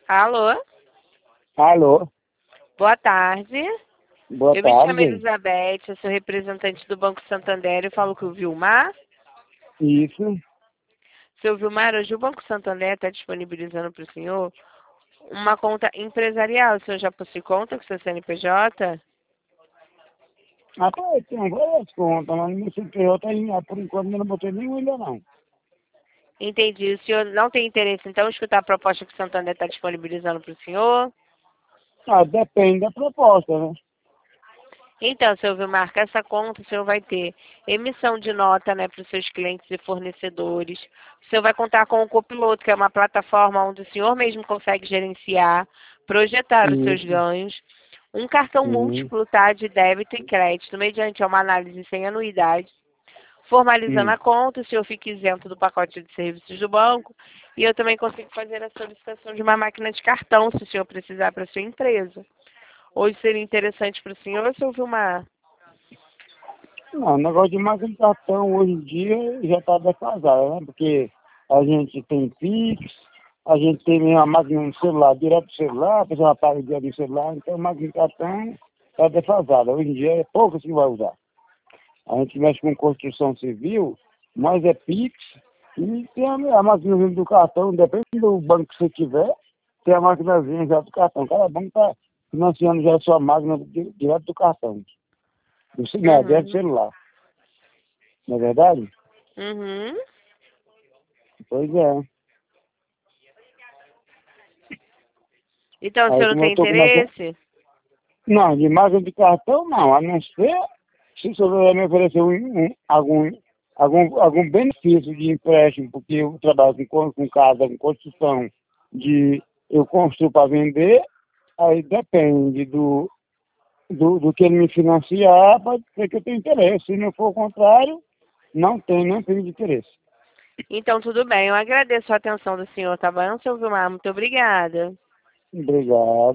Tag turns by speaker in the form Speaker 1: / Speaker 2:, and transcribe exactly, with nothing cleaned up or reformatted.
Speaker 1: Alô?
Speaker 2: Alô,
Speaker 1: Boa tarde.
Speaker 2: boa
Speaker 1: Eu me chamo
Speaker 2: tarde.
Speaker 1: Elizabeth, eu sou representante do Banco Santander e falo com o Vilmar.
Speaker 2: Isso.
Speaker 1: Seu Vilmar, hoje o Banco Santander está disponibilizando para o senhor uma conta empresarial. O senhor já possui conta com seu C N P J?
Speaker 2: Rapaz, tem várias contas, mas no meu C P J ainda, por enquanto, eu não botei nenhuma ainda não.
Speaker 1: Entendi. O senhor não tem interesse, então, em escutar a proposta que o Santander está disponibilizando para o senhor?
Speaker 2: Ah, depende da proposta, né?
Speaker 1: Então, seu Vilmar, com essa conta o senhor vai ter emissão de nota, né, para os seus clientes e fornecedores. O senhor vai contar com o Copiloto, que é uma plataforma onde o senhor mesmo consegue gerenciar, projetar os seus
Speaker 2: Isso.
Speaker 1: ganhos. Um cartão
Speaker 2: Sim.
Speaker 1: múltiplo, tá, de débito e crédito, mediante uma análise sem anuidade. Formalizando
Speaker 2: Sim.
Speaker 1: a conta, o senhor fica isento do pacote de serviços do banco. E eu também consigo fazer a solicitação de uma máquina de cartão, se o senhor precisar para sua empresa. Hoje seria interessante para o senhor, seu Vilmar?
Speaker 2: Não, o negócio de máquina de cartão hoje em dia já está defasado, né? Porque a gente tem Pix, a gente tem a máquina no celular, direto do celular, a pessoa paga direto do celular, então a máquina de cartão está defasada. Hoje em dia é pouco que vai usar. A gente mexe com construção civil, mas é Pix, e tem a, a maquinazinha do cartão, depende do banco que você tiver, tem a maquinazinha já do cartão. Cada banco está financiando já a sua máquina di- direto do cartão, do, ce- não, direto do
Speaker 1: Uhum.
Speaker 2: celular, não é verdade?
Speaker 1: Uhum.
Speaker 2: Pois é.
Speaker 1: Então, o
Speaker 2: Aí
Speaker 1: senhor não
Speaker 2: como eu
Speaker 1: tem
Speaker 2: estou começando.
Speaker 1: interesse?
Speaker 2: Não, de máquina de cartão não, a não ser se o senhor vai me oferecer um, um- algum, algum, algum benefício de empréstimo, porque eu trabalho com, con- com casa, com construção, de eu construo para vender, aí depende do, do, do que ele me financiar, pode ser que eu tenha interesse. Se não for o contrário, não tem, não tenho de interesse.
Speaker 1: Então, tudo bem. Eu agradeço a atenção do senhor, tá bom, seu Vilmar? Muito obrigada.
Speaker 2: Obrigado.